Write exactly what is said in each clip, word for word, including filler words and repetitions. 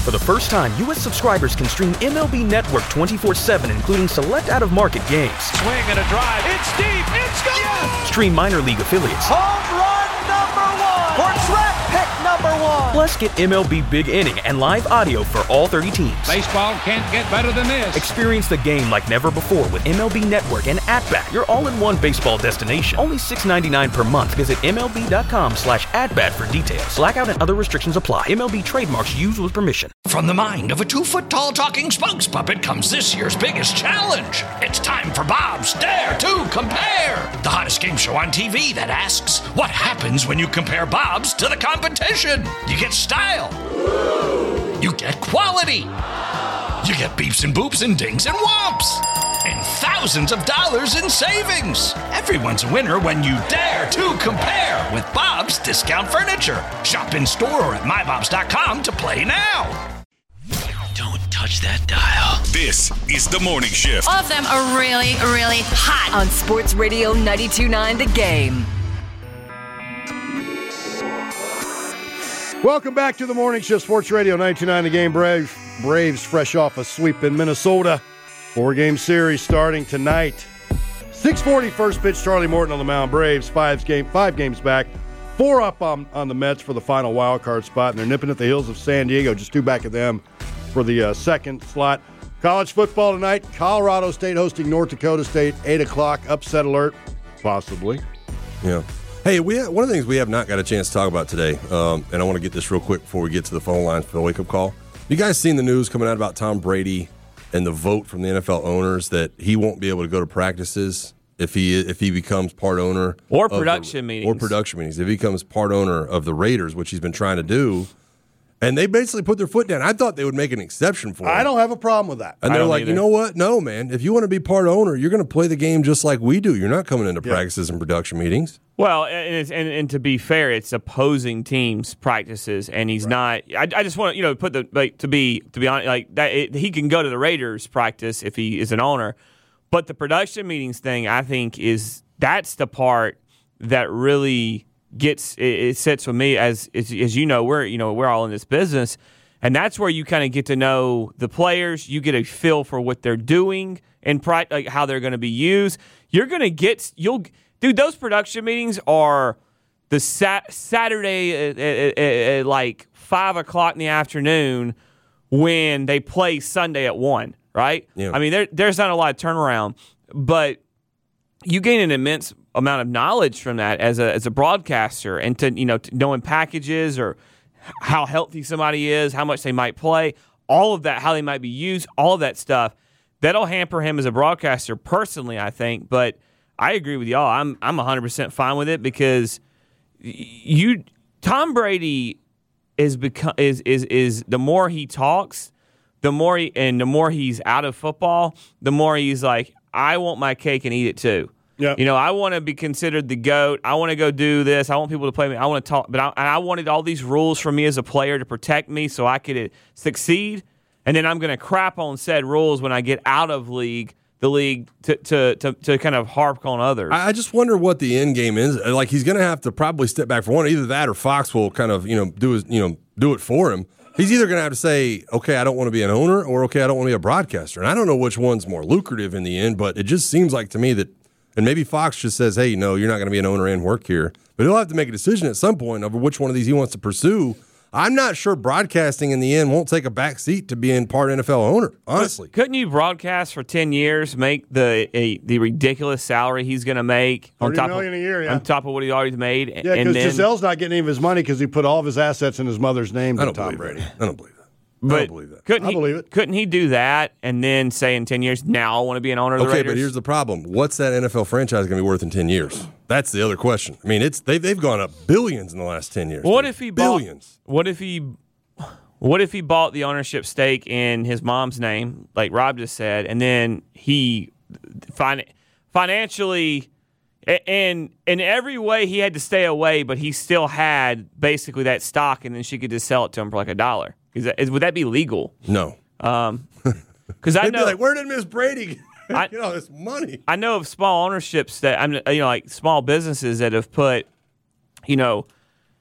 For the first time, U S subscribers can stream M L B Network twenty-four seven, including select out-of-market games. Swing and a drive. It's deep. It's gone. Yes! Stream minor league affiliates. Home run number one. For draft pick number one. Plus, get M L B Big Inning and live audio for all thirty teams. Baseball can't get better than this. Experience the game like never before with M L B Network and At-Bat, your all-in-one baseball destination. Only six dollars and ninety-nine cents per month. Visit M L B dot com slash at-bat for details. Blackout and other restrictions apply. M L B trademarks used with permission. From the mind of a two-foot-tall talking spokes puppet comes this year's biggest challenge. It's time for Bob's Dare to Compare, the hottest game show on T V that asks, what happens when you compare Bob's to the competition? You get style. You get quality. You get beeps and boops and dings and whomps. And thousands of dollars in savings. Everyone's a winner when you dare to compare with Bob's Discount Furniture. Shop in store or at my bobs dot com to play now. Don't touch that dial. This is The Morning Shift. All of them are really, really hot. On Sports Radio ninety-two point nine The Game. Welcome back to The Morning Shift, Sports Radio ninety-two point nine The Game. Braves, Braves fresh off a sweep in Minnesota. Four-game series starting tonight. six forty first pitch, Charlie Morton on the mound. Braves, five, game, five games back. Four up on, on the Mets for the final wild card spot, and they're nipping at the heels of San Diego. Just two back of them for the uh, second slot. College football tonight. Colorado State hosting North Dakota State. eight o'clock. Upset alert. Possibly. Yeah. Hey, we have, one of the things we have not got a chance to talk about today, um, and I want to get this real quick before we get to the phone lines for the wake-up call. You guys seen the news coming out about Tom Brady and the vote from the N F L owners that he won't be able to go to practices if he if he becomes part owner or production the, meetings or production meetings if he becomes part owner of the Raiders, which he's been trying to do. And they basically put their foot down. I thought they would make an exception for him. I don't have a problem with that. And they're like, either. You know what? No, man. If you want to be part owner, you're going to play the game just like we do. You're not coming into yeah. practices and production meetings. Well, and, it's, and and to be fair, it's opposing teams' practices, and he's right. not. I, I just want to you know put the like to be to be honest, like that it, he can go to the Raiders practice if he is an owner, but the production meetings thing, I think, is that's the part that really gets it, it sits with me as, as as you know we're you know we're all in this business, and that's where you kind of get to know the players. You get a feel for what they're doing and like how they're going to be used. You're going to get you'll. Dude, those production meetings are the sat- Saturday at, at, at, at like five o'clock in the afternoon when they play Sunday at one, right? Yeah. I mean, there, there's not a lot of turnaround, but you gain an immense amount of knowledge from that as a as a broadcaster, and to you know to knowing packages or how healthy somebody is, how much they might play, all of that, how they might be used, all of that stuff. That'll hamper him as a broadcaster personally, I think, but I agree with y'all. I'm I'm one hundred percent fine with it because you Tom Brady is become is is is the more he talks, the more he, and the more he's out of football, the more he's like, I want my cake and eat it too. Yeah. You know, I want to be considered the GOAT. I want to go do this. I want people to play me. I want to talk, but I, I wanted all these rules for me as a player to protect me so I could succeed. And then I'm going to crap on said rules when I get out of league. The league to, to to to kind of harp on others. I just wonder what the end game is. Like he's going to have to probably step back for one. Either that or Fox will kind of you know do his, you know do it for him. He's either going to have to say, okay, I don't want to be an owner, or okay, I don't want to be a broadcaster. And I don't know which one's more lucrative in the end, but it just seems like to me that, and maybe Fox just says, hey, no, you're not going to be an owner and work here. But he'll have to make a decision at some point over which one of these he wants to pursue. I'm not sure broadcasting in the end won't take a back seat to being part N F L owner, honestly. Couldn't you broadcast for ten years, make the a, the ridiculous salary he's going to make on top, million of, a year, yeah. on top of what he already made? Yeah, because Gisele's not getting any of his money because he put all of his assets in his mother's name to Tom Brady. That. I don't believe that. But I don't believe that. Couldn't I he, believe it. Couldn't he do that and then say in ten years, now I want to be an owner of the okay, Raiders? but here's the problem. What's that N F L franchise going to be worth in ten years? That's the other question. I mean, it's they've, they've gone up billions in the last ten years. What dude. if he billions? Bought, what if he What if he bought the ownership stake in his mom's name, like Rob just said, and then he fin- financially and in every way he had to stay away, but he still had basically that stock, and then she could just sell it to him for like a dollar? Is that, is, would that be legal? No. Um, because I know, be like, where did Miss Brady I, get all this money? I know of small ownerships that I'm, you know, like small businesses that have put, you know,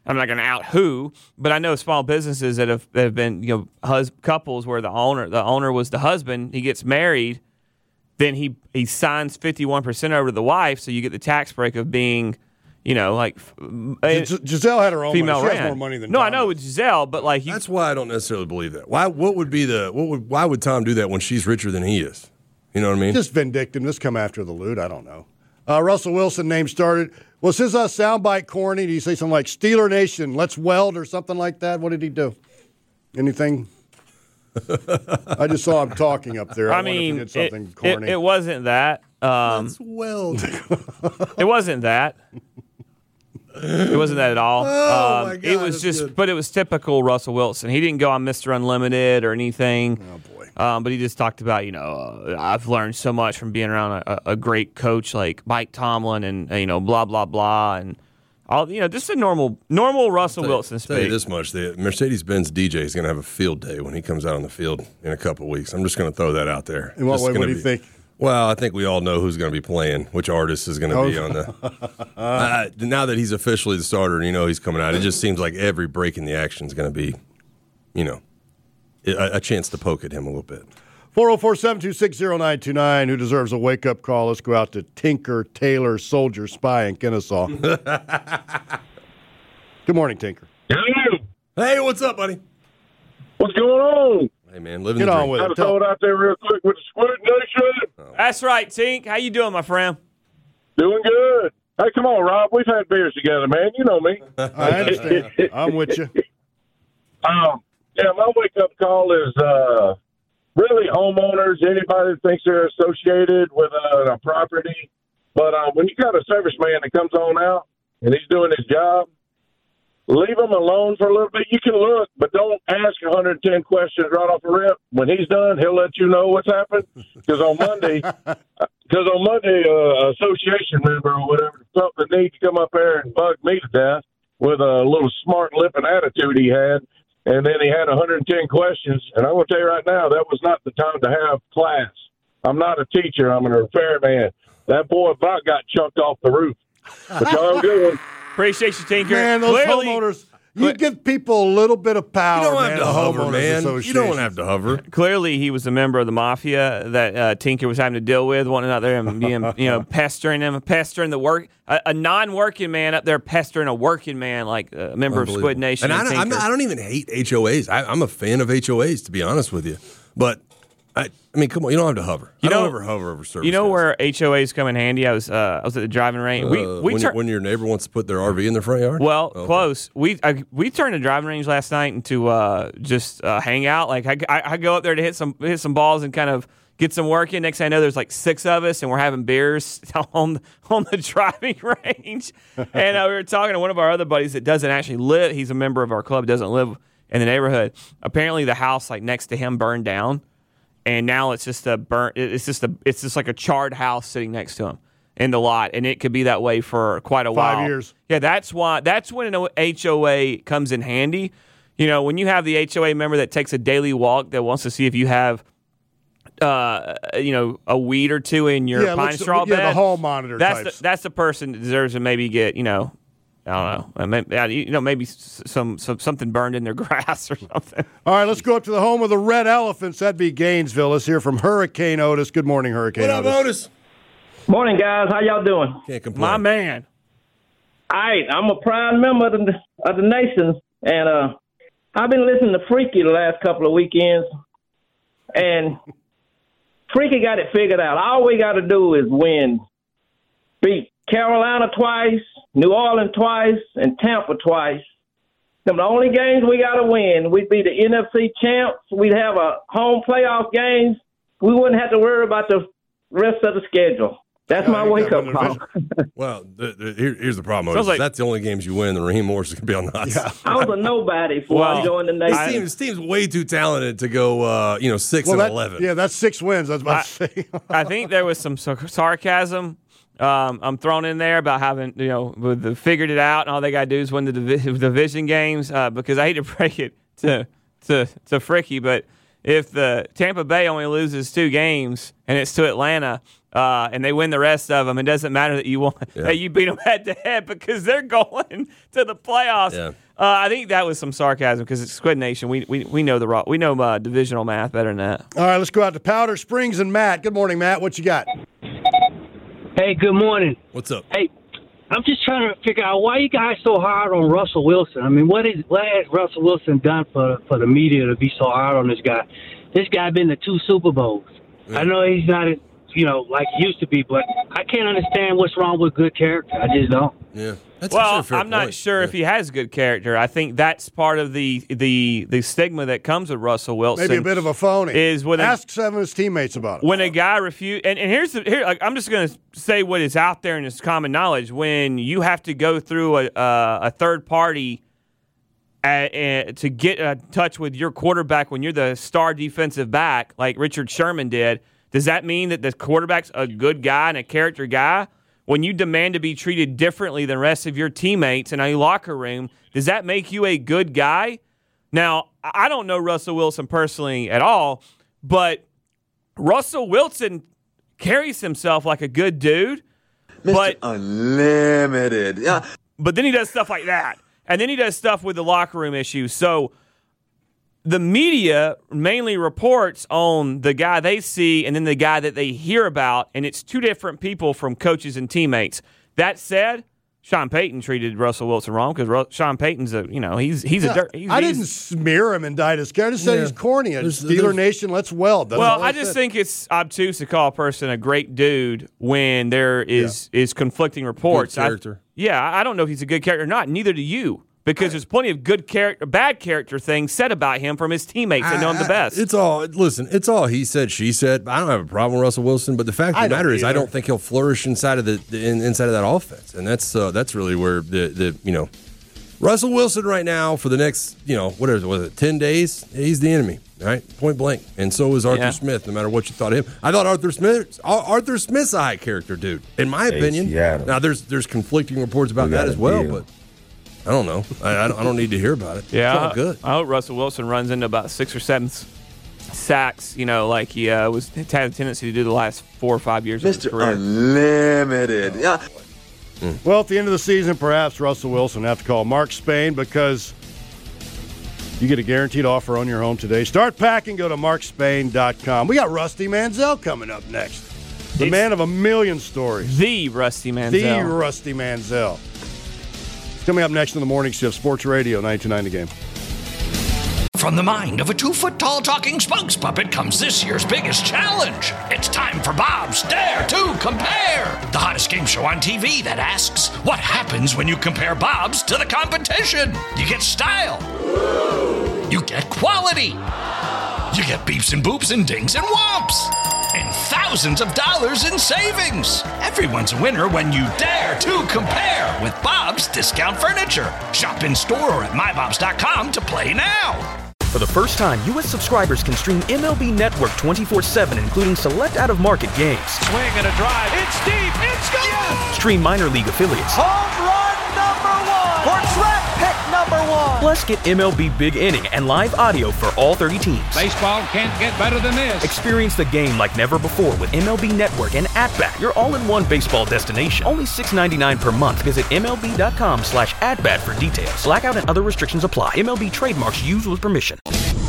I'm not going to out who, but I know small businesses that have, that have been, you know, hus- couples where the owner the owner was the husband. He gets married, then he he signs fifty-one percent over to the wife, so you get the tax break of being, you know, like Gis- Giselle had her own female money. She has rent. more money than no, Tom I know does. with Giselle, but like you, That's why I don't necessarily believe that. Why? What would be the? What would? Why would Tom do that when she's richer than he is? You know what I mean? Just vindictive. Just come after the loot. I don't know. Uh, Russell Wilson name started. Was his uh, soundbite corny? Did he say something like Steeler Nation, let's weld or something like that? What did he do? Anything? I just saw him talking up there. I, I mean, if he did something it, corny. It, it wasn't that. Um, Let's weld. It wasn't that. It wasn't that at all. Oh, um, my God, it was that's just, good. but it was typical Russell Wilson. He didn't go on Mister Unlimited or anything. Oh, boy. Um, but he just talked about, you know, uh, I've learned so much from being around a, a great coach like Mike Tomlin and, uh, you know, blah, blah, blah. And all, you know, just a normal, normal Russell Tell you- Wilson Tell you speak. this much: the Mercedes-Benz D J is going to have a field day when he comes out on the field in a couple of weeks. I'm just going to throw that out there. In what Just way? gonna What do you be- think? Well, I think we all know who's going to be playing, which artist is going to Oh. be on the. uh, now that he's officially the starter and you know he's coming out, it just seems like every break in the action is going to be, you know, a, a chance to poke at him a little bit. four oh four, seven two six, oh nine two nine. Who deserves a wake-up call? Let's go out to Tinker, Taylor, Soldier, Spy, and Kennesaw. Good morning, Tinker. Hey, what's up, buddy? What's going on? Hey, man, living Get the on dream. with Got it. to throw it out there real quick with the Squid Nation. That's right, Tink. How you doing, my friend? Doing good. Hey, come on, Rob. We've had beers together, man. You know me. I understand. I'm with you. Um, yeah, my wake-up call is uh, really homeowners, anybody that thinks they're associated with a, a property. But uh, when you got a serviceman that comes on out and he's doing his job, leave him alone for a little bit. You can look, but don't ask one hundred ten questions right off the rip. When he's done, he'll let you know what's happened. Because on Monday, because on Monday, uh, association member or whatever, something needs to come up there and bug me to death with a little smart lip and attitude he had. And then he had one hundred ten questions. And I'm going to tell you right now, that was not the time to have class. I'm not a teacher. I'm a repairman. That boy about got chucked off the roof. But y'all have a good one. Appreciate you, Tinker. Man, those Clearly, homeowners, you give people a little bit of power, You don't man. have to the hover, homeowners man. You association. don't have to hover. Clearly, he was a member of the mafia that uh, Tinker was having to deal with, wanting out there and being, you know, pestering him, pestering the work, a, a non-working man up there pestering a working man like a member of Squid Nation. And I don't, I'm not, I don't even hate H O As. I, I'm a fan of H O As, to be honest with you. But I, I mean, come on, you don't have to hover. You I don't know- ever hover over service. You know guys. where H O As come in handy? I was uh, I was at the driving range. we Uh, we when, tur- you- when your neighbor wants to put their R V in their front yard? well Okay. close. We I, we turned the driving range last night into uh, just uh, hang out. Like I, I, I go up there to hit some hit some balls and kind of get some work in. Next thing I know, there's like six of us and we're having beers on on the driving range. And uh, we were talking to one of our other buddies that doesn't actually live. He's a member of our club. Doesn't live in the neighborhood. Apparently, the house like next to him burned down. And now it's just a burnt. It's just a. It's just like a charred house sitting next to him in the lot, and it could be that way for quite a while. Five years. Yeah, that's why. That's when an H O A comes in handy. You know, when you have the H O A member that takes a daily walk that wants to see if you have, uh, you know, a weed or two in your Yeah, pine looks- straw yeah, bed. the hall monitor That's types. the, that's the person that deserves to maybe get, you know. I don't know. uh, Maybe, uh, you know, maybe s- some, some something burned in their grass or something. All right, let's go up to the home of the Red Elephants. That'd be Gainesville. Let's hear from Hurricane Otis. Good morning, Hurricane What up, Otis. Otis? Morning, guys. How y'all doing? Can't complain. My man. All right, I'm a proud member of the, of the nation, and uh, I've been listening to Freaky the last couple of weekends, and Freaky got it figured out. All we got to do is win. Beat Carolina twice, New Orleans twice, and Tampa twice. Them the only games we got to win. We'd be the N F C champs. We'd have a home playoff games. We wouldn't have to worry about the rest of the schedule. That's Yeah, my you wake got up one call. Well, the, the, here, here's the problem. Sounds Otis. like- That's the only games you win. The Raheem Morris is going to be on the hot seat. I was a nobody before Well, I joined the This nation. team, this team's way too talented to go, uh, you know, six Well, and that, eleven. yeah, that's six wins. I was about to say. I think there was some sar- sarcasm um, I'm thrown in there about having, you know, with the figured it out and all they got to do is win the divi- division games uh, because I hate to break it to to to Fricky, but if the Tampa Bay only loses two games and it's to Atlanta uh, and they win the rest of them, it doesn't matter that you won, Yeah. that you beat them head to head because they're going to the playoffs. Yeah. Uh, I think that was some sarcasm because it's Squid Nation. We we we know the raw, we know uh, divisional math better than that. All right, let's go out to Powder Springs and Matt. Good morning, Matt. What you got? Hey, good morning. What's up? Hey, I'm just trying to figure out why you guys so hard on Russell Wilson. I mean, what is what has Russell Wilson done for for the media to be so hard on this guy? This guy been to two Super Bowls. I know he's not, you know, like he used to be, but I can't understand what's wrong with good character. I just don't. Yeah. That's well, actually a fair I'm not point. sure Yeah. if he has good character. I think that's part of the the the stigma that comes with Russell Wilson. Maybe a bit of a phony. Is when Ask a, some of his teammates about it. when a guy refuse. And, and here's the here. Like, I'm just going to say what is out there and is common knowledge. When you have to go through a uh, a third party at, uh, to get in touch with your quarterback when you're the star defensive back, like Richard Sherman did, does that mean that the quarterback's a good guy and a character guy? When you demand to be treated differently than the rest of your teammates in a locker room, does that make you a good guy? Now, I don't know Russell Wilson personally at all, but Russell Wilson carries himself like a good dude. Mister But, Unlimited. Yeah. but then he does stuff like that. And then he does stuff with the locker room issues. So the media mainly reports on the guy they see and then the guy that they hear about, and it's two different people from coaches and teammates. That said, Sean Payton treated Russell Wilson wrong because Ru- Sean Payton's a, you know, he's he's Yeah, a dirt. He's, I he's- didn't smear him and indict his character. I just said Yeah. he's corny. A There's- Steeler there's- Nation, let's weld. That's Well, all I just said. think it's obtuse to call a person a great dude when there is is conflicting reports. Good character. I, yeah, I don't know if he's a good character or not. Neither do you, because there's plenty of good character, bad character things said about him from his teammates that know him the best. It's all listen. It's all he said, she said. I don't have a problem with Russell Wilson, but the fact of I the don't matter is, I either. don't think he'll flourish inside of the, the in, inside of that offense, and that's uh, that's really where the the you know Russell Wilson right now for the next you know what is it was it ten days? He's the enemy, right? Point blank, and so is Arthur Yeah. Smith. No matter what you thought of him, I thought Arthur Smith Arthur Smith's a high character dude, in my Hey, opinion. Seattle. Now there's there's conflicting reports about We that got as a well, deal. but. I don't know. I, I, don't, I don't need to hear about it. Yeah, It's all good. I hope Russell Wilson runs into about six or seven s- sacks. You know, like he uh, was had a tendency to do the last four or five years Mister of his career. Unlimited. Yeah. Well, at the end of the season, perhaps Russell Wilson will have to call Mark Spain because you get a guaranteed offer on your home today. Start packing. Go to mark spain dot com. We got Rusty Manziel coming up next. The It's- man of a million stories. The Rusty Manziel. The Rusty Manziel. Coming up next in the morning shift, Sports Radio ninety-two point nine The Game. From the mind of a two-foot-tall talking spokes puppet comes this year's biggest challenge. It's time for Bob's Dare to Compare, the hottest game show on T V that asks, what happens when you compare Bob's to the competition? You get style. You get quality. You get beeps and boops and dings and whomps. And thousands of dollars in savings. Everyone's a winner when you dare to compare with Bob's Discount Furniture. Shop in store or at my bobs dot com to play now. For the first time, U S subscribers can stream M L B Network twenty-four seven, including select out-of-market games. Swing and a drive. It's deep. It's gone. Yes. Stream minor league affiliates. Home run number one. For track pick number one. Plus, get M L B Big Inning and live audio for all thirty teams. Baseball can't get better than this. Experience the game like never before with M L B Network and At-Bat, your all-in-one baseball destination. Only six dollars and ninety-nine cents per month. Visit MLB.com slash at-bat for details. Blackout and other restrictions apply. M L B trademarks used with permission.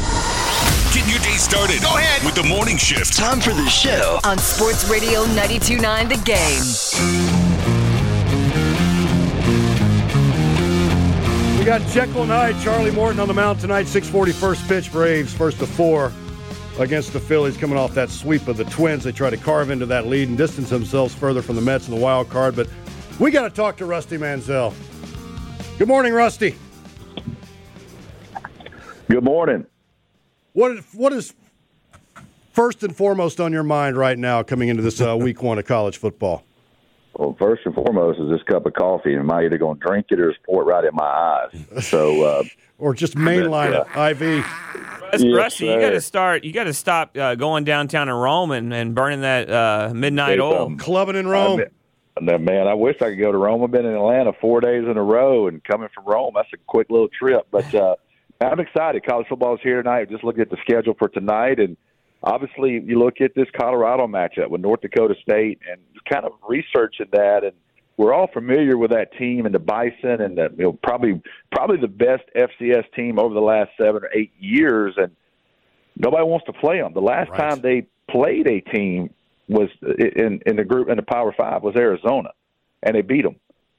Get your day started. Go ahead with the morning shift. Time for the show on Sports Radio ninety-two point nine The Game. We got Jekyll and Hyde, Charlie Morton on the mound tonight. six forty first pitch. Braves first to four against the Phillies, coming off that sweep of the Twins. They try to carve into that lead and distance themselves further from the Mets in the wild card. But we got to talk to Rusty Manziel. Good morning, Rusty. Good morning. What what is first and foremost on your mind right now coming into this uh, week one of college football? Well, first and foremost is this cup of coffee. Am I either going to drink it or just pour it right in my eyes? So, uh, or just mainline it, I V. Rusty, Yes, Rusty, you sir. got to start. You got to stop uh, going downtown in Rome and, and burning that uh, midnight Hey, oil. um, Clubbing in Rome. And then, man, I wish I could go to Rome. I've been in Atlanta four days in a row, and coming from Rome, that's a quick little trip. But uh, I'm excited. College football is here tonight. Just looking at the schedule for tonight, and obviously, you look at this Colorado matchup with North Dakota State and kind of researching that, and we're all familiar with that team and the Bison and the, you know, probably probably the best F C S team over the last seven or eight years, and nobody wants to play them. The last right. time they played a team was in in the group in the Power Five was Arizona, and they beat them.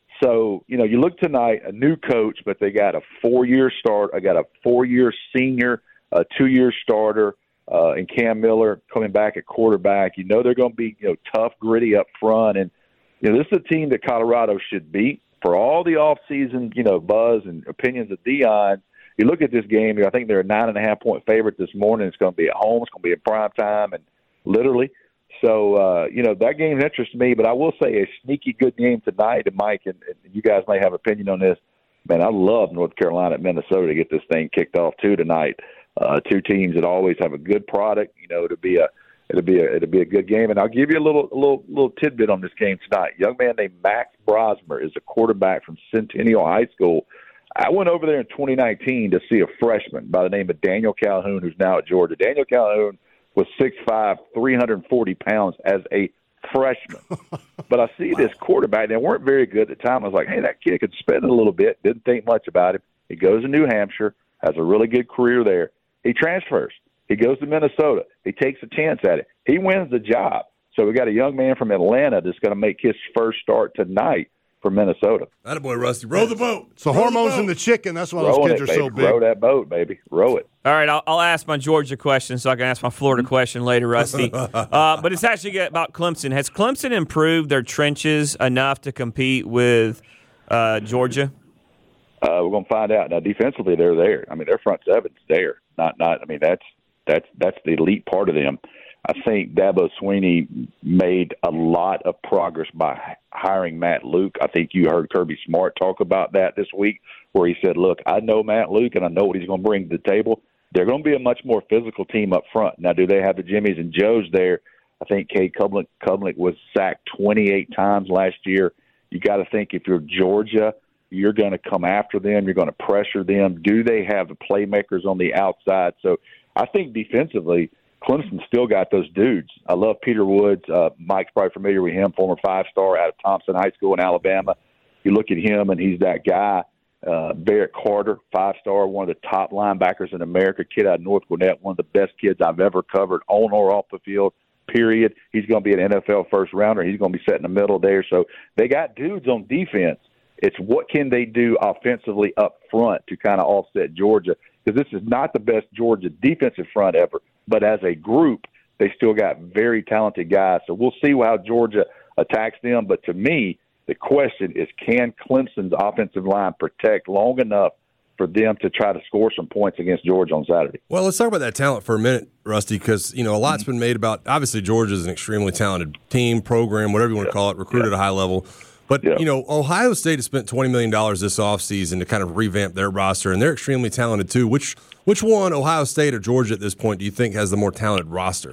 So you know, you look tonight, a new coach, but they got a four-year start. I got a four-year senior, a two-year starter, uh, and Cam Miller coming back at quarterback. You know they're going to be you know tough, gritty up front, and you know, this is a team that Colorado should beat. For all the off-season, you know, buzz and opinions of Deion, you look at this game, I think they're a nine and a half point favorite this morning. It's going to be at home. It's going to be in prime time, and literally. So, uh, you know, that game interests me, but I will say a sneaky good game tonight. And Mike, and, and you guys may have opinion on this. Man, I love North Carolina and Minnesota to get this thing kicked off too tonight. Uh, two teams that always have a good product. You know, it'll be a It'll be a it'll be a good game, and I'll give you a little a little little tidbit on this game tonight. A young man named Max Brosmer is a quarterback from Centennial High School. I went over there in twenty nineteen to see a freshman by the name of Daniel Calhoun, who's now at Georgia. Daniel Calhoun was six five, three hundred forty pounds as a freshman. But I see wow. this quarterback. They weren't very good at the time. I was like, hey, that kid could spin it a little bit. Didn't think much about him. He goes to New Hampshire, has a really good career there. He transfers. He goes to Minnesota. He takes a chance at it. He wins the job. So we got a young man from Atlanta that's going to make his first start tonight for Minnesota. Attaboy, Rusty. Row the boat. So Row hormones the boat. in the chicken. That's why Rowing those kids it, are baby. so big. Row that boat, baby. Row it. All right, I'll, I'll ask my Georgia question so I can ask my Florida question later, Rusty. uh, but it's actually about Clemson. Has Clemson improved their trenches enough to compete with uh, Georgia? Uh, we're going to find out. Now, defensively, they're there. I mean, their front seven's there. Not, not. I mean, that's that's that's the elite part of them. I think Dabo Swinney made a lot of progress by hiring Matt Luke. I think you heard Kirby Smart talk about that this week, where he said, look, I know Matt Luke, and I know what he's going to bring to the table. They're going to be a much more physical team up front. Now, do they have the Jimmies and Joes there? I think Cade Kublik, Kublik was sacked twenty-eight times last year. You got to think if you're Georgia, you're going to come after them. You're going to pressure them. Do they have the playmakers on the outside? So I think defensively, Clemson still got those dudes. I love Peter Woods. Uh, Mike's probably familiar with him, former five-star out of Thompson High School in Alabama. You look at him, and he's that guy. Uh, Barrett Carter, five-star, one of the top linebackers in America, kid out of North Gwinnett, one of the best kids I've ever covered on or off the field, period. He's going to be an N F L first-rounder. He's going to be set in the middle there. So they got dudes on defense. It's what can they do offensively up front to kind of offset Georgia, because this is not the best Georgia defensive front ever, but as a group, they still got very talented guys. So we'll see how Georgia attacks them. But to me, the question is, can Clemson's offensive line protect long enough for them to try to score some points against Georgia on Saturday? Well, let's talk about that talent for a minute, Rusty, because, you know, a lot's been made about, obviously, Georgia's an extremely talented team, program, whatever you want to call it, recruited yeah. at a high level. But, yeah. you know, Ohio State has spent twenty million dollars this offseason to kind of revamp their roster, and they're extremely talented, too. Which which one, Ohio State or Georgia at this point, do you think has the more talented roster?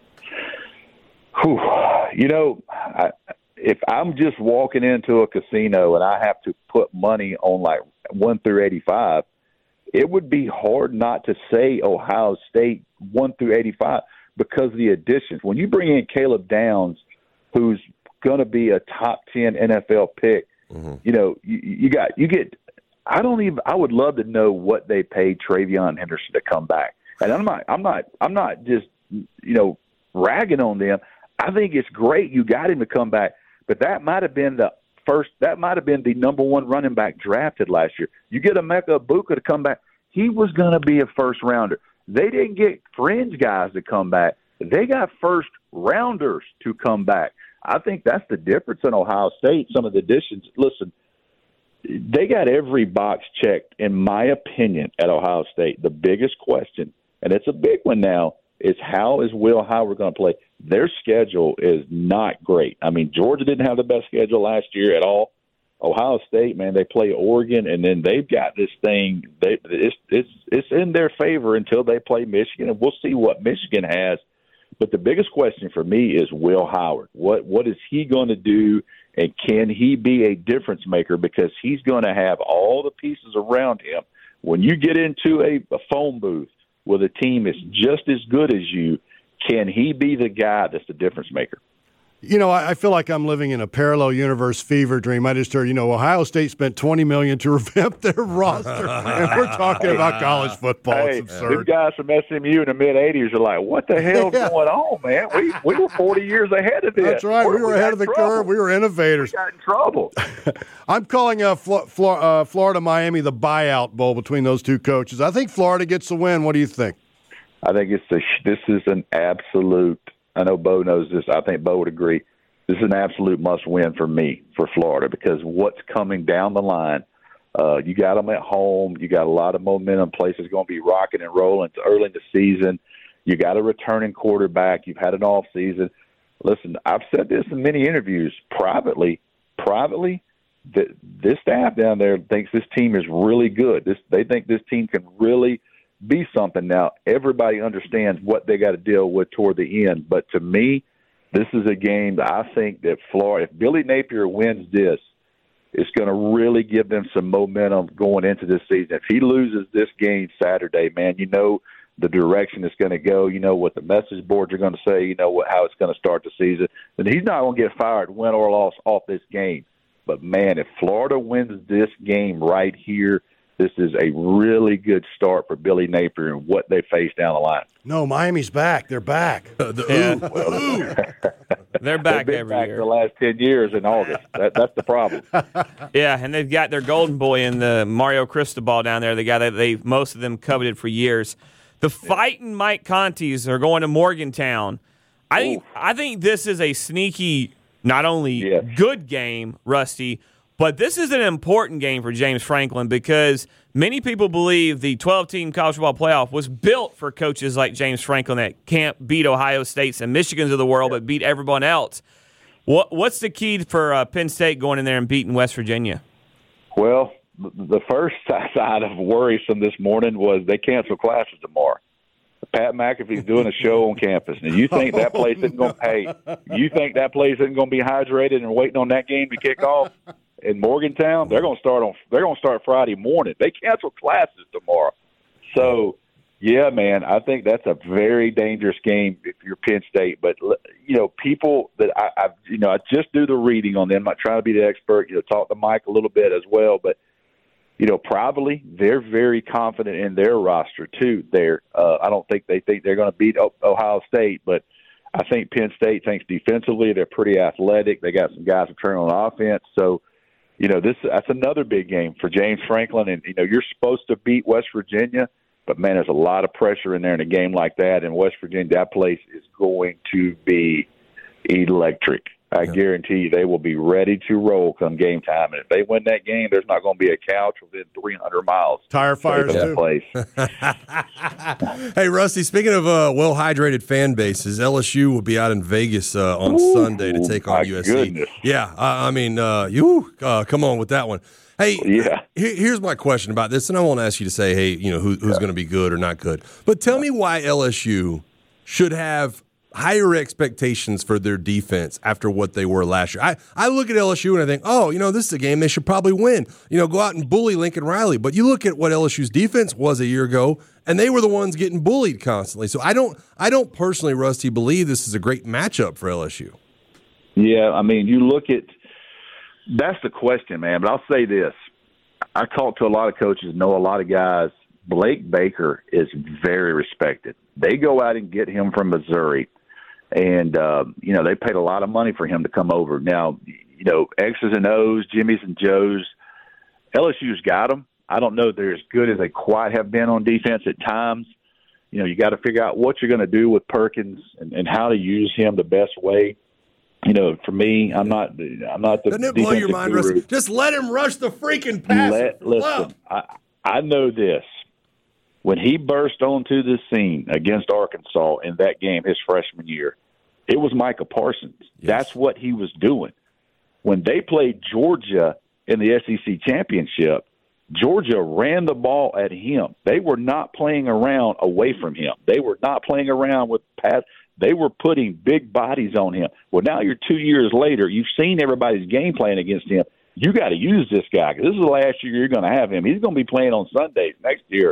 Whew. You know, I, if I'm just walking into a casino and I have to put money on, like, one through eighty-five, it would be hard not to say Ohio State one through eighty-five because of the additions. When you bring in Caleb Downs, who's going to be a top ten N F L pick, mm-hmm. you know, you, you got you get. I don't even. I would love to know what they paid Travion Henderson to come back. And I'm not. I'm not. I'm not just you know ragging on them. I think it's great you got him to come back, but that might have been the first. That might have been the number one running back drafted last year. You get Emeka Egbuka to come back. He was going to be a first rounder. They didn't get fringe guys to come back. They got first rounders to come back. I think that's the difference in Ohio State, some of the additions. Listen, they got every box checked, in my opinion, at Ohio State. The biggest question, and it's a big one now, is how is Will Howard going to play? Their schedule is not great. I mean, Georgia didn't have the best schedule last year at all. Ohio State, man, they play Oregon, and then they've got this thing. They, it's, it's, it's in their favor until they play Michigan, and we'll see what Michigan has. But the biggest question for me is Will Howard. What what is he going to do, and can he be a difference maker? Because he's going to have all the pieces around him. When you get into a, a phone booth with a team that's just as good as you, Can he be the guy that's the difference maker? You know, I, I feel like I'm living in a parallel universe fever dream. I just heard, you know, Ohio State spent twenty million dollars to revamp their roster, and we're talking about college football. Hey, it's absurd. These guys from S M U in the mid eighties are like, what the hell's yeah. going on, man? We we were forty years ahead of this. That's right. We're, we were we ahead of the trouble. curve. We were innovators. We got in trouble. I'm calling uh, Flo- Flo- uh, Florida-Miami the buyout bowl between those two coaches. I think Florida gets the win. What do you think? I think it's a, this is an absolute – I know Bo knows this. I think Bo would agree. This is an absolute must-win for me, for Florida, because what's coming down the line, uh, you got them at home. You got a lot of momentum. Places going to be rocking and rolling. It's early in the season. You got a returning quarterback. You've had an off season. Listen, I've said this in many interviews privately. Privately, that this staff down there thinks this team is really good. This They think this team can really be something. Now, everybody understands what they got to deal with toward the end. But to me, this is a game that I think that Florida, if Billy Napier wins this, it's going to really give them some momentum going into this season. If he loses this game Saturday, man, you know the direction it's going to go. You know what the message boards are going to say. You know what, how it's going to start the season. And he's not going to get fired, win or loss, off this game. But, man, if Florida wins this game right here, this is a really good start for Billy Napier and what they face down the line. No, Miami's back. They're back. Uh, the, yeah. They're back They've been every back year. The last ten years in August. That, that's the problem. Yeah, and they've got their golden boy in the Mario Cristobal down there, the guy that they most of them coveted for years. The fighting Mike Contes are going to Morgantown. I think Ooh. I think this is a sneaky, not only yes. good game, Rusty, but this is an important game for James Franklin because many people believe the twelve-team college football playoff was built for coaches like James Franklin that can't beat Ohio States and Michigans of the world but beat everyone else. What What's the key for uh, Penn State going in there and beating West Virginia? Well, the first side of worrisome this morning was they canceled classes tomorrow. Pat McAfee's doing a show on campus, and you think that place isn't going to hey, you think that place isn't going to be hydrated and waiting on that game to kick off? In Morgantown, they're going to start on. They're going to start Friday morning. They cancel classes tomorrow, so yeah, man, I think that's a very dangerous game if you're Penn State. But you know, people that I, I, you know, I just do the reading on them. I'm not trying to be the expert. You know, talk to Mike a little bit as well, but you know, probably they're very confident in their roster too. There, uh, I don't think they think they're going to beat Ohio State, but I think Penn State thinks defensively they're pretty athletic. They got some guys to turn on offense, so. You know, this that's another big game for James Franklin. And, you know, you're supposed to beat West Virginia, but, man, there's a lot of pressure in there in a game like that. And West Virginia, that place is going to be electric. I yeah. guarantee you they will be ready to roll come game time. And if they win that game, there's not going to be a couch within three hundred miles. Tire fires, that too. Place. Hey, Rusty, speaking of uh, well-hydrated fan bases, L S U will be out in Vegas uh, on Ooh, Sunday to take on U S C. Goodness. Yeah, uh, I mean, uh, you uh, come on with that one. Hey, yeah. Here, here's my question about this, and I won't ask you to say, hey, you know, who, who's yeah. going to be good or not good. But tell me why L S U should have higher expectations for their defense after what they were last year. I, I look at L S U and I think, oh, you know, this is a game they should probably win. You know, go out and bully Lincoln Riley. But you look at what L S U's defense was a year ago, and they were the ones getting bullied constantly. So I don't, I don't personally, Rusty, believe this is a great matchup for L S U. Yeah, I mean, you look at that's the question, man. But I'll say this: I talk to a lot of coaches, know a lot of guys. Blake Baker is very respected. They go out and get him from Missouri. And, uh, you know, they paid a lot of money for him to come over. Now, you know, X's and O's, Jimmy's and Joe's, L S U's got them. I don't know if they're as good as they quite have been on defense at times. You know, you got to figure out what you're going to do with Perkins and, and how to use him the best way. You know, for me, I'm not I'm not the Doesn't it blow your mind, Rusty? Just let him rush the freaking pass. Let, listen, I, I know this. When he burst onto the scene against Arkansas in that game his freshman year, it was Micah Parsons. Yes. That's what he was doing. When they played Georgia in the S E C championship, Georgia ran the ball at him. They were not playing around away from him. They were not playing around with pass. They were putting big bodies on him. Well, now you're two years later. You've seen everybody's game plan against him. You got to use this guy because this is the last year you're going to have him. He's going to be playing on Sundays next year.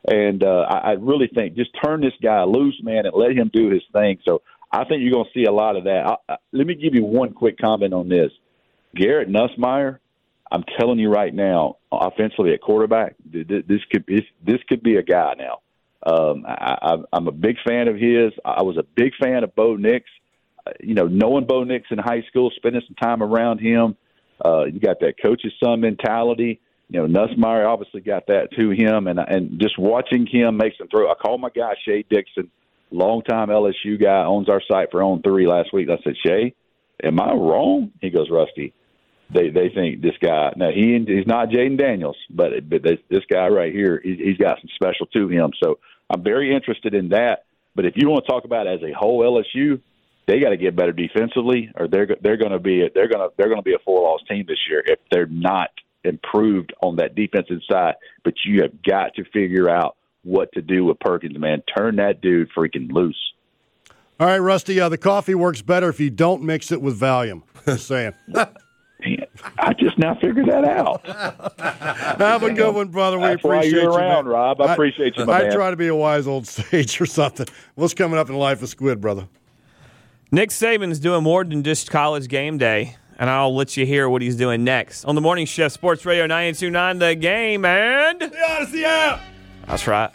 And uh, I, I really think just turn this guy loose, man, and let him do his thing. So I think you're going to see a lot of that. I, I, let me give you one quick comment on this. Garrett Nussmeier, I'm telling you right now, offensively at quarterback, this could this, this could be a guy now. Um, I, I'm a big fan of his. I was a big fan of Bo Nix. Uh, you know, knowing Bo Nix in high school, spending some time around him, uh, you got that coach's son mentality. You know, Nussmeier obviously got that to him, and and just watching him make some throw. I called my guy Shay Dixon, longtime L S U guy, owns our site for On Three last week. I said, Shay, am I wrong? He goes, Rusty, they they think this guy. Now he he's not Jaden Daniels, but but this, this guy right here, he, he's got some special to him. So I'm very interested in that. But if you want to talk about it as a whole L S U, they got to get better defensively, or they're they're going to be they're going to they're going to be a four loss team this year if they're not improved on that defensive side. But you have got to figure out what to do with Perkins, man. Turn that dude freaking loose. All right, Rusty. Uh, the coffee works better if you don't mix it with Valium. Just saying. I just now figured that out. Have a good one, brother. We That's appreciate why you're you, around, man. Rob. I appreciate you, my I man. try to be a wise old sage or something. What's coming up in Life of Squid, brother? Nick Saban's doing more than just college game day, and I'll let you hear what he's doing next on the Morning Shift, Sports Radio ninety-two point nine The Game, and the Odyssey app. That's right.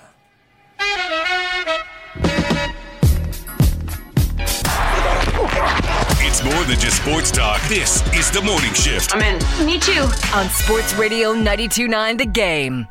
It's more than just sports talk. This is the Morning Shift. I'm in. Me too. On Sports Radio ninety-two point nine The Game.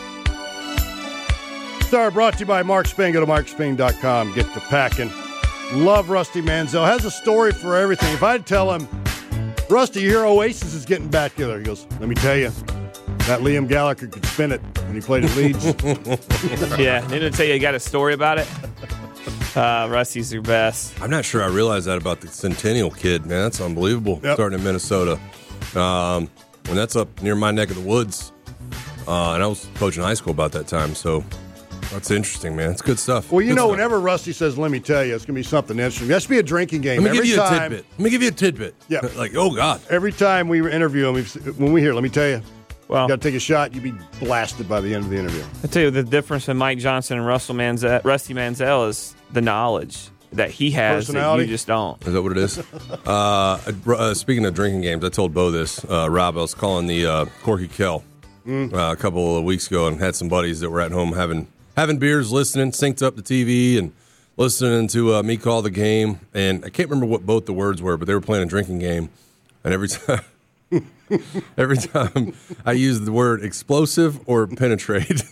Star brought to you by Mark Spain. Go to mark spain dot com. Get to packing. Love Rusty Mansell. Has a story for everything. If I'd tell him, Rusty, you hear Oasis is getting back together, he goes, let me tell you, that Liam Gallagher could spin it when he played at Leeds. Yeah, didn't I tell you I got a story about it? Uh, Rusty's your best. I'm not sure I realized that about the Centennial kid, man. That's unbelievable. Yep. Starting in Minnesota. Um, and that's up near my neck of the woods. Uh, and I was coaching high school about that time, so that's interesting, man. It's good stuff. Well, you good know, stuff. whenever Rusty says, let me tell you, it's going to be something interesting. It has to be a drinking game. Let me every give you time, a tidbit. Let me give you a tidbit. Yeah. Like, oh, God. Every time we interview him, we've, when we hear, let me tell you, well, you got to take a shot, you'd be blasted by the end of the interview. I tell you, the difference in Mike Johnson and Russell Manziel, Rusty Mansell is the knowledge that he has that you just don't. Is that what it is? uh, uh, speaking of drinking games, I told Bo this. Uh, Rob, I was calling the uh, Corky Kell Mm. uh, a couple of weeks ago and had some buddies that were at home having having beers, listening, synced up the T V and listening to uh, me call the game. And I can't remember what both the words were, but they were playing a drinking game. And every time, every time I used the word explosive or penetrate.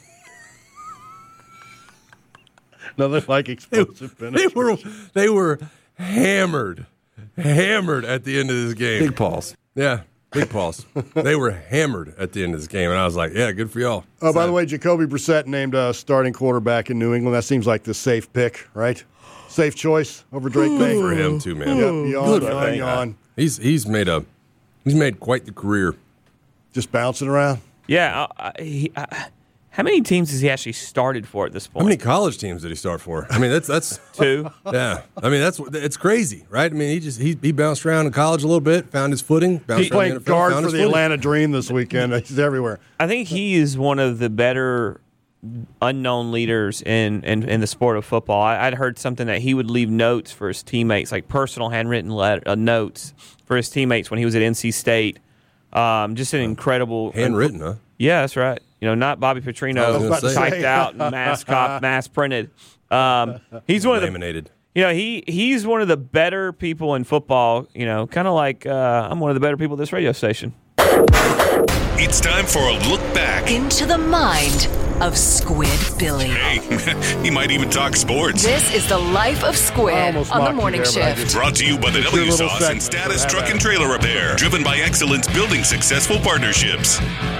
Nothing like explosive they, penetrate. they were they were hammered, hammered at the end of this game. Big Pauls. Yeah, big Pauls. They were hammered at the end of this game, and I was like, yeah, good for y'all. Oh, by the way, Jacoby Brissett named a starting quarterback in New England. That seems like the safe pick, right? Safe choice over Drake May. Good for him too, man. Yep, yawn, Good for yawn, him. yawn. He's he's made a he's made quite the career. Just bouncing around. Yeah. Uh, he, uh, how many teams has he actually started for at this point? How many college teams did he start for? I mean, that's that's two. Yeah, I mean that's it's crazy, right? I mean, he just he, he bounced around in college a little bit, found his footing. Bounced He's playing around the N F L, guard found for his the footing. Atlanta Dream this weekend. He's everywhere. I think he is one of the better unknown leaders in, in, in the sport of football. I, I'd heard something that he would leave notes for his teammates, like personal handwritten letter, uh, notes for his teammates when he was at N C State. Um, just an incredible handwritten, huh? Yeah, that's right. You know, not Bobby I was Petrino gonna say. typed out, mass cop, mass printed. Um, he's one of the Laminated. You know, he he's one of the better people in football. You know, kind of like uh, I'm one of the better people at this radio station. It's time for a look back. Into the mind of Squid Billy. Hey, he might even talk sports. This is the Life of Squid on the Morning Shift. Brought to you by the It's your W little Sauce and segment. Status Have Truck at and it. Trailer Repair. Driven by excellence, building successful partnerships.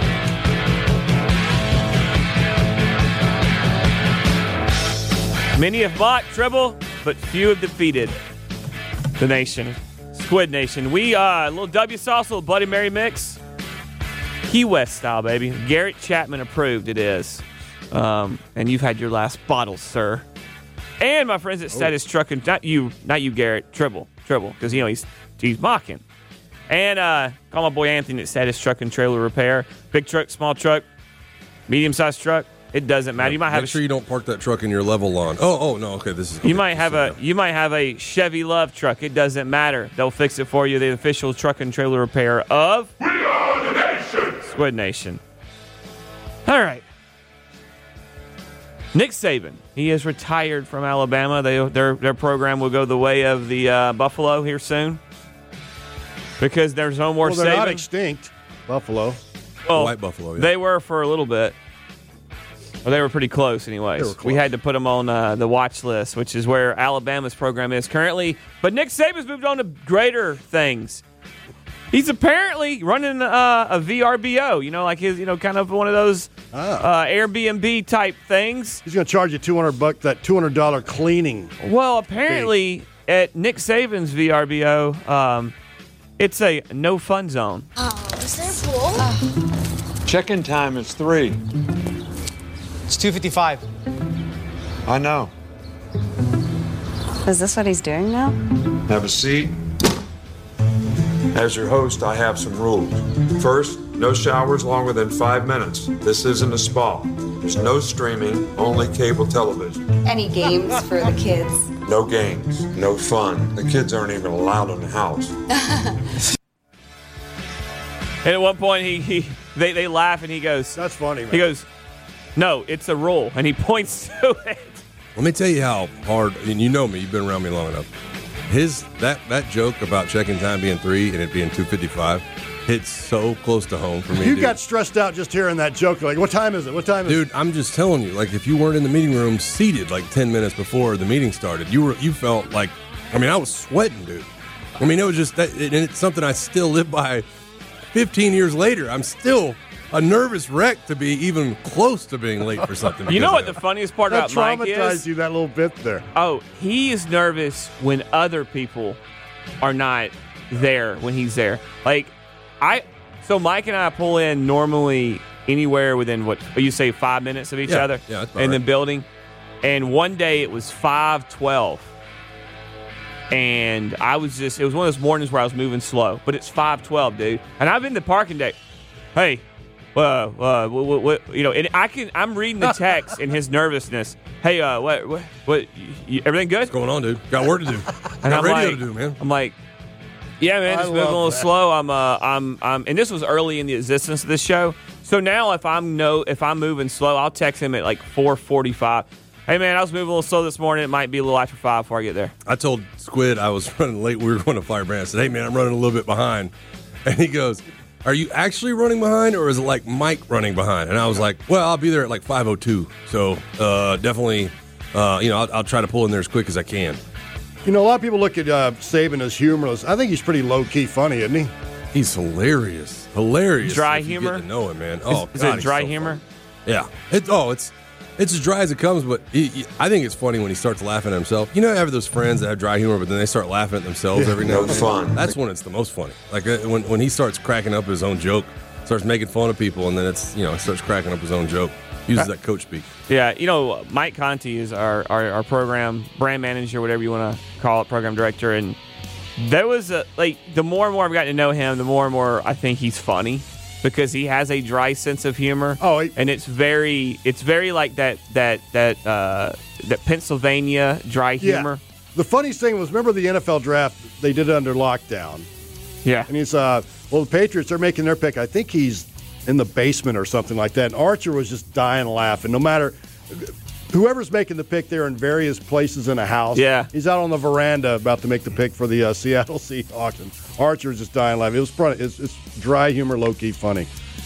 Many have mocked Tribble, but few have defeated the nation. Squid Nation. We, uh, a little W sauce, a little Bloody Mary mix. Key West style, baby. Garrett Chapman approved it is. Um, and you've had your last bottle, sir. And my friends at Status Truck and not you, not you, Garrett, Tribble, Tribble, because you know he's he's mocking. And uh, call my boy Anthony at Status Truck and Trailer Repair. Big truck, small truck, medium sized truck. It doesn't matter. You might have Make sure you don't park that truck in your level lawn. Oh, oh no, okay, this is. Okay, you might have a you might have a Chevy Love truck. It doesn't matter. They'll fix it for you. The official truck and trailer repair of We Are the Nation. Squid Nation. All right. Nick Saban. He is retired from Alabama. They, their their program will go the way of the uh, Buffalo here soon because there's no more well, they're Saban. not extinct. Buffalo. Well, White Buffalo. Yeah. They were for a little bit. Well, they were pretty close, anyways. Close. We had to put them on uh, the watch list, which is where Alabama's program is currently. But Nick Saban's moved on to greater things. He's apparently running uh, a V R B O, you know, like his, you know, kind of one of those Ah. uh, Airbnb type things. He's going to charge you two hundred bucks, that two hundred dollars cleaning. Well, apparently at Nick Saban's V R B O, um, it's a no fun zone. Oh, is there a pool? Check-in time is three. It's two fifty-five. I know. Is this what he's doing now? Have a seat. As your host, I have some rules. First, no showers longer than five minutes. This isn't a spa. There's no streaming, only cable television. Any games for the kids? No games, no fun. The kids aren't even allowed in the house. And at one point, he, he they, they laugh and he goes, "That's funny, man." He goes, "No, it's a rule," and he points to it. Let me tell you how hard, and you know me, you've been around me long enough. His that that joke about check-in time being three and it being two fifty-five hits so close to home for me. You dude. got stressed out just hearing that joke. Like, what time is it? What time is Dude, it? I'm just telling you, like, if you weren't in the meeting room seated like ten minutes before the meeting started, you were you felt like, I mean, I was sweating, dude. I mean, it was just that, and it's something I still live by. fifteen years later, I'm still a nervous wreck to be even close to being late for something. You know what because the funniest part That about Mike traumatized is? you, that little bit there. Oh, he is nervous when other people are not there when he's there. Like, I, so Mike and I pull in normally anywhere within what you say five minutes of each Yeah, other yeah, that's about in the right. building. And one day it was five twelve. And I was just, it was one of those mornings where I was moving slow, but it's five twelve, dude. And I've been to parking deck. Hey, uh, uh, what, what, you know, and I can, I'm reading the text in his nervousness. Hey, uh, what, what, what you, everything good? What's going on, dude? Got work to do. And Got I'm radio like, to do, man. I'm like, yeah, man, I just moving a love little that. slow. I'm, uh, I'm, I'm, and this was early in the existence of this show. So now, if I'm no, if I'm moving slow, I'll text him at like four forty-five. Hey, man, I was moving a little slow this morning. It might be a little after five before I get there. I told Squid I was running late. We were going to Firebrand. I said, hey, man, I'm running a little bit behind. And he goes, are you actually running behind or is it like Mike running behind? And I was like, well, I'll be there at like five oh two. So uh, definitely, uh, you know, I'll, I'll try to pull in there as quick as I can. You know, a lot of people look at uh, Saban as humorless. I think he's pretty low-key funny, isn't he? He's hilarious. Hilarious. Dry if you humor? Get to know him, man. Oh, is, is God, it he's dry so humor? funny. Yeah. It's, oh, it's it's as dry as it comes, but he, he- I think it's funny when he starts laughing at himself. You know, I have those friends that have dry humor, but then they start laughing at themselves Yeah. every now No and then. fun. That's when it's the most funny. Like uh, when, when he starts cracking up his own joke, starts making fun of people, and then it's, you know, starts cracking up his own joke. Uses that coach speak. Yeah, you know, Mike Conti is our, our, our program brand manager, whatever you want to call it, program director. And there was a, like, the more and more I've gotten to know him, the more and more I think he's funny because he has a dry sense of humor. Oh, he, and it's very, it's very like that, that, that, uh, that Pennsylvania dry humor. Yeah. The funniest thing was, remember the N F L draft? They did it under lockdown. Yeah. And he's, uh, well, the Patriots are making their pick. I think he's in the basement or something like that. And Archer was just dying laughing. No matter whoever's making the pick, they're in various places in a house. Yeah. He's out on the veranda about to make the pick for the uh, Seattle Seahawks. And Archer was just dying laughing. It was funny. It's, it's dry humor, low key funny.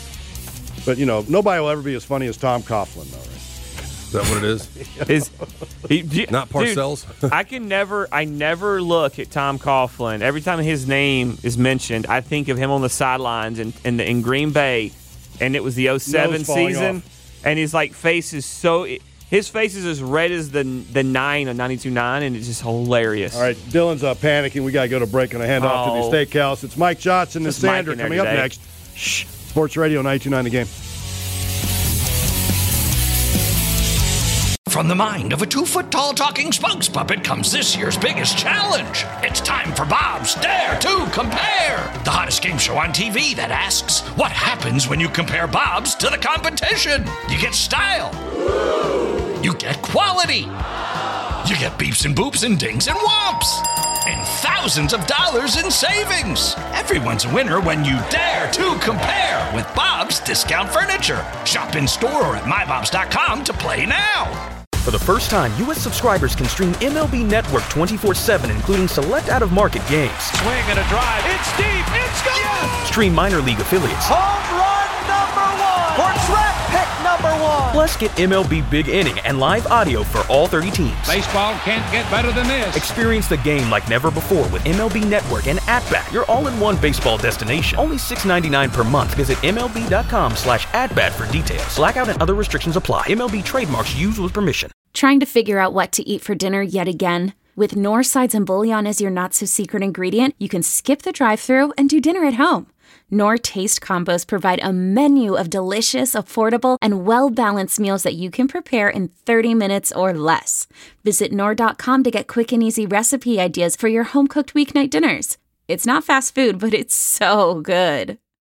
But you know, nobody will ever be as funny as Tom Coughlin, though. Right? Is that what it is? Is he, do- Not Parcells? Dude, I can never, I never look at Tom Coughlin. Every time his name is mentioned, I think of him on the sidelines in, in, the, in Green Bay, and it was the oh seven Nose falling season, off. and his like face is so, his face is as red as the the nine of ninety-two nine, and it's just hilarious. All right, Dylan's uh, panicking. We got to go to break and I hand off to Oh. the steakhouse. It's Mike Johnson and Just Mike Sandra in there coming up today. next. Shh. Sports Radio ninety-two point nine The Game. From the mind of a two-foot-tall talking spokes puppet comes this year's biggest challenge. It's time for Bob's Dare to Compare, the hottest game show on T V that asks, what happens when you compare Bob's to the competition? You get style. You get quality. You get beeps and boops and dings and whomps. And thousands of dollars in savings. Everyone's a winner when you dare to compare with Bob's Discount Furniture. Shop in store or at my bobs dot com to play now. For the first time, U S subscribers can stream M L B Network twenty-four seven, including select out-of-market games. Swing and a drive. It's deep. It's gone. Yes! Stream minor league affiliates. Home run number one. For track pick number one. Plus, get M L B Big Inning and live audio for all thirty teams. Baseball can't get better than this. Experience the game like never before with M L B Network and At-Bat, your all-in-one baseball destination. Only six dollars and ninety-nine cents per month. Visit M L B dot com slash at-bat for details. Blackout and other restrictions apply. M L B trademarks used with permission. Trying to figure out what to eat for dinner yet again? With Knorr Sides and Bouillon as your not-so-secret ingredient, you can skip the drive-thru and do dinner at home. Knorr Taste Combos provide a menu of delicious, affordable, and well-balanced meals that you can prepare in thirty minutes or less. Visit Knorr dot com to get quick and easy recipe ideas for your home-cooked weeknight dinners. It's not fast food, but it's so good.